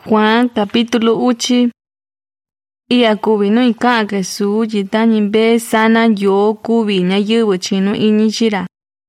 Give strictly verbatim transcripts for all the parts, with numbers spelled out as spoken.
Juan capítulo uchi. Iya kubi no ika Jesús jitani be sana yo kubi ñayɨvɨ chinu iñi chira.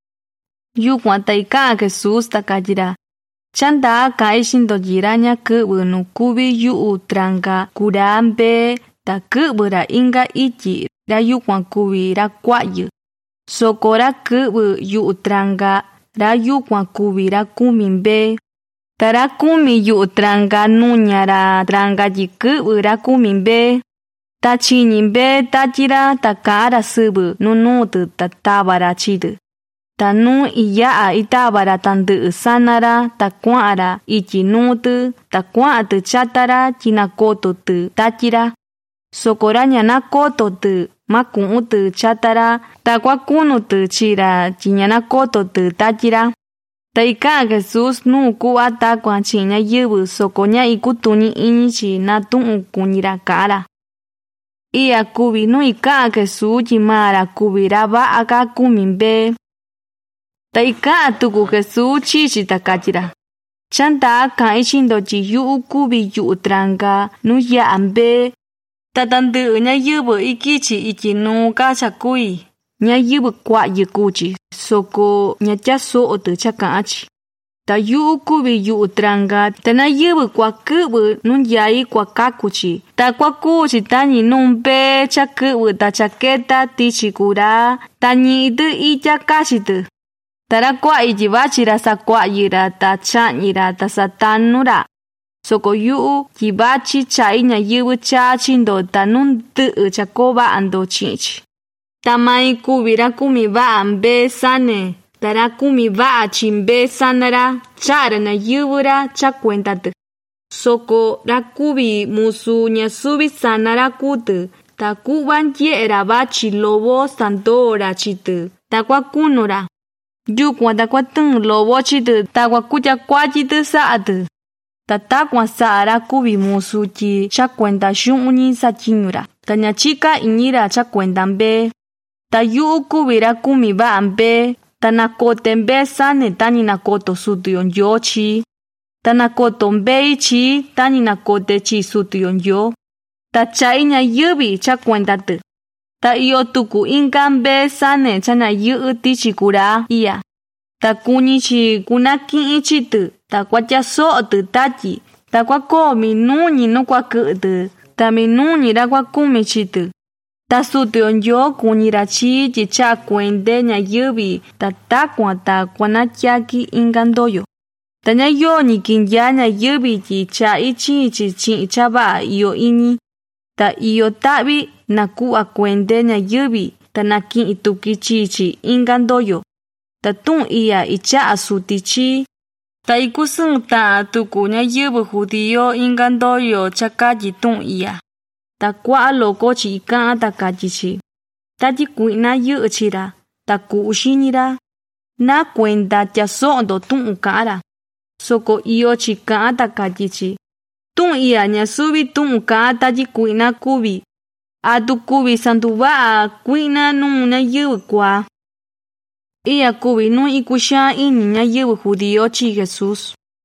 Yukuan ta ika Jesús takajira. Chanda kai shindo jira ñakɨvɨ nu kubi yu'u tranka kura mbe ta kɨ'vɨra inka ityi ra yukuan kuvi ra kua'yɨ. Soko ra kɨ'vɨ yu'u tranka ra yukuan kuvi ra kumi mbe. Ta ra kumi yu'u tranka nuña ra tranka tyi kɨ'vɨ ra kumi mbe. Ta chiñi mbe tatyira ta ka'an ra sɨvɨ nunutɨ ta tava‑ra chitɨ. Ta nu iya'a itava‑ra tandɨ'ɨ sana‑ra ta kua'an‑ra ityi nuu‑tɨ ta kua'an‑tɨ chata‑ra tyi nakoto‑tɨ tatyira. Soko ra ña nakoto‑tɨ ma ku'un‑tɨ chata‑ra ta kuakunu‑tɨ chi‑ra tyi ña nakoto‑tɨ tatyira. Ta ika'an Jesús nuu ku'va takuan chi'in ñayɨvɨ soko ña ikutuñi iñi‑chi natu'un kuñi‑ra ka'an‑ra. Iya kuvi nu ika'an Jesús tyi maa‑ra kuvi ra va'a‑ka kumi mbe. Ta ika'an tuku Jesús chii‑chi ta katyira: Chandaa ka'in chi‑ndo tyi yu'u kuvi yu'u tranka nu ya'a mbe. Ta tandɨ'ɨ ñayɨvɨ ikichi ityi nuu‑ka chakui. Ñayɨvɨ kua'yɨ kuu‑chi soko ña tyaso'o‑tɨ cha ka'an‑chi. Ta yu'u kuvi yu'u tranka ta ñayɨvɨ kuakɨ'vɨ nu ndyai kuakaku‑chi ta kuakuu‑chi tañi nuu mbe cha kɨ'vɨ ta cha keta tichi kura ta ñi'i‑tɨ itya kachi‑tɨ. Ta ra kua'yi tyi vachi ra sakua'yɨ‑ra ta cha'ñi‑ra ta satanu‑ra. Soko yu'u tyi vachi cha'i ñayɨvɨ chaa chi‑ndo ta nu ndɨ'ɨ cha koo va'a‑ndo chi'in‑chi. Ta mai kuvi ra kumi va'a mbe sane. Ta ra kumi va'a chi mbe sana‑ra cha'a‑ra ñayɨvɨ‑ra cha kuenda‑tɨ. Soko ra kuvi musu ñasuvi sana‑ra kuu‑tɨ. Ta ku'va ndye'e‑ra vachi lobo sandoo‑ra chii‑tɨ ta kuakunu‑ra. Yukuan ta kuatɨɨn lobo chii‑tɨ ta kuakutya kuatyi‑tɨ sa'a‑tɨ. Ta takuan sa'a ra kuvi musu tyi cha kuenda xu'un‑ñi satyiñu‑ra ta ña chika iñi‑ra cha kuenda mbe. Ta yu'u kuvi ra kumi va'a mbe. Ta nakote mbe sane tañi nakoto sutu‑yo Ndyoo chii. Ta nakoto mbei chii tañi nakote chi sutu‑yo Ndyoo. Ta cha'i ñayɨ́vi cha kuenda‑tɨ. Ta iyo tuku inka mbe sane cha ñayɨ'ɨ tichi kura iya. Ta kuñi‑chi kunaki'in chii‑tɨ ta kuatyaso'o‑tɨ tatyi. Ta kuakoo minuñi nu kuakɨ'ɨ‑tɨ ta minuñi ra kuakumi chii‑tɨ. Ta sutu‑yo Ndyoo kuñi‑ra chii tyi cha'a kuende ñayɨ́vi ta takuan ta kuanatyaki inka ndoyo. Ta ñayoñi kindyaa ñayɨ́vi tyi cha'i chiin‑chi chi'in cha va'a iyo iñi. Ta iyo ta'vi naku'va kuende ñayɨ́vi ta naki'in tuki chii‑chi inka ndoyo. Ta tu'un iya icha'a suti chii. Ta ikusɨɨn ta'an tuku ñayɨvɨ judío inka ndoyo cha katyi tu'un iya. Ta kua'a loko‑chi ika'an ta katyi‑chi: Tatyi kui'na yɨ'ɨ chi‑ra ta ku'u xiñi‑ra. Na kuenda tyaso'o‑ndo tu'un ka'an‑ra. Soko iyo‑chi ka'an ta katyi‑chi: Tu'un iya ñasuvi tu'un ka'an tatyi kui'na kuvi. ¿Atu kuvi sanduva'a kui'na nuu ñayɨvɨ kuaa? Iya kuvi nu ikuxaan iñi ñayɨvɨ judío chi Jesús.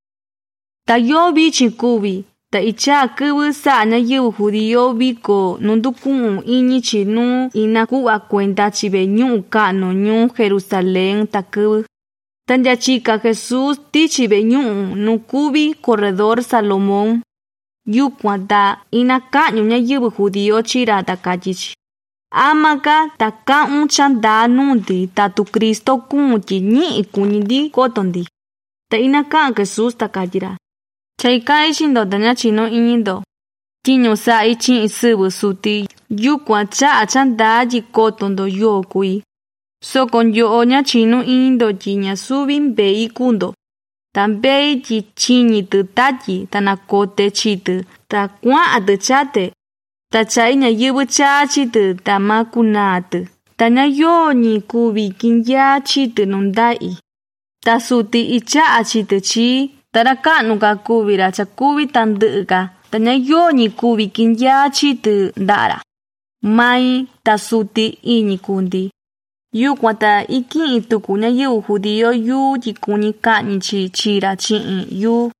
Ta yoo vichin kuvi. Ta ichaa kɨvɨ sa'a ñayɨvɨ judío viko nu nduku'un iñi‑chi nu inaku'va kuenda‑chi ve'e ñu'un ka'nu ñuu Jerusalén ta kɨvɨ. Ta ndya chika Jesús tichi ve'e ñu'un nu kuvi corredor Salomón. Yukuan ta inaka'ñu ñayɨvɨ judío chi‑ra ta katyi‑chi: Ama‑ka ta ka'un chandaa nuu‑ndi tatu Cristo kuun tyi ñi'i kuñi‑ndi koto‑ndi. Ta inaka'an Jesús ta katyi‑ra: Cha ika'in chi‑ndo ta ña chinu iñi‑ndo. Tyiñu sa'i chi'in sɨvɨ suti yukuan cha'a chandaa tyi koto‑ndo yoo kui. Soko nyo'o ña chinu iñi‑ndo tyi ñasuvi mbei kuu‑ndo. Ta mbei tyi chiñi‑tɨ tatyi ta nakote chii‑tɨ ta kua'an‑tɨ chate. Ta cha'i ñayɨvɨ chaa chii‑tɨ ta ma kunaa‑tɨ. Ta ñayoñi kuvi kindyaa chii‑tɨ nu nda'i. Ta suti icha'a chii‑tɨ chii. Ta ra ka'nu‑ka kuvi‑ra cha kuvi tandɨ'ɨ‑ka. Ta ñayoñi kuvi kindyaa chii‑tɨ nda'a‑ra. Mai ta suti iñi kuu‑ndi. Yukuan ta iki'in tuku ñayɨvɨ judío yuu tyi kuñi ka'ñi‑chi chi‑ra chi'in yuu.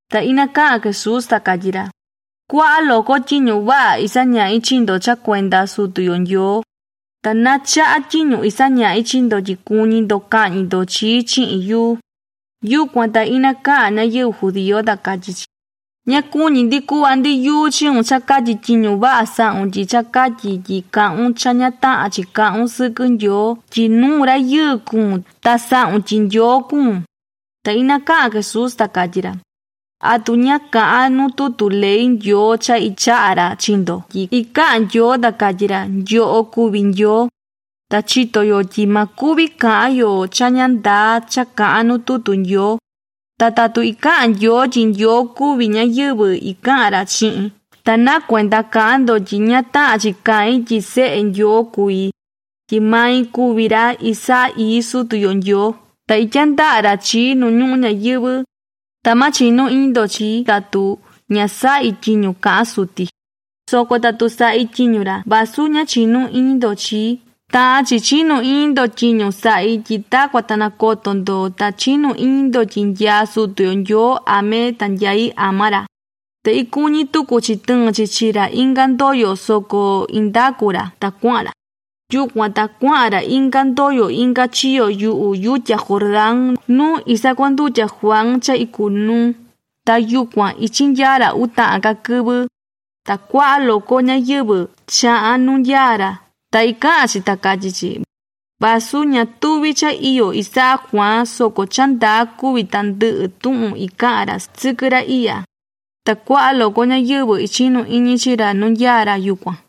Ta ina ka'an Jesús ta katyi ra: kua'a loko tyiñu va'a isaña'i chii-ndo cha kuenda Sutu-yo Ndyoo. Ta na cha'a tyiñu isaña'i chii-ndo tyi kuñi-ndo ka'ñi-ndo chii chi'in yuu. Yukuan ta ina ka'an ñayɨvɨ judío ta katyi-chi: ña kuñi-ndi ku'va-ndi yuu chiun cha katyi tyiñu va'a sa'un tyi cha katyi tyi ka'un cha ña ta'an tyi ka'un sɨkɨ Ndyoo tyi nuu rayɨɨ kuun ta sa'un tyi Ndyoo kuun. Ta ina ka'an Jesús ta katyi ra: ¿atu ña ka'an nu tutu ley Ndyoo cha icha'a ra chi-ndo tyi ika'an Ndyoo ta katyi ra: Nyo'o kuvi Ndyoo? Ta chito-yo tyi ma kuvi ka'an yo cha ña ndaa cha ka'an nu tutu Ndyoo. Ta tatu ika'an Ndyoo tyi Ndyoo kuvi ñayɨvɨ ika'an ra chi'in. Ta na kuenda ka'an ndo tyi ña ta'an tyi ka'in tyi se'e Ndyoo kui, tyi mai kuvi ra isa'a ii Sutu-yo Ndyoo. Ta ityanda'a ra chii nu ñu'u ñayɨvɨ. Ta ma chinu iñi-ndo chii tatu ña sa'i tyiñu ka'an Suti. Soko tatu sa'i tyiñu ra vasu ña chinu iñi-ndo chii, ta'an chi chinu iñi-ndo tyiñu sa'i tyi takua ta nakoto-ndo ta chinu iñi-ndo tyi nyaa Sutu-yo Ndyoo ame ta ndyai ama ra. Ta ikuñi tuku-chi tɨɨn-chi chi-ra inka ndoyo soko indaku-ra ta kua'an-ra. Yukuan ta kua'an-ra inka ndoyo inka chiyo yu'u yutya Jordán nu isakuandutya Juan cha ikunuu. Ta yukuan ichindyaa-ra uta'an-ka kɨvɨ. Ta kua'a loko ñayɨvɨ cha'an nu ndyaa-ra. Ta ika'an-chi ta katyi-chi: vasu ña tuvi cha iyo isa'a Juan soko cha ndaa kuvi tandɨ'ɨ tu'un ika'an-ra sɨkɨ ra i'ya. Ta kua'a loko ñayɨvɨ ichinu iñi chi-ra nu ndyaa-ra yukuan.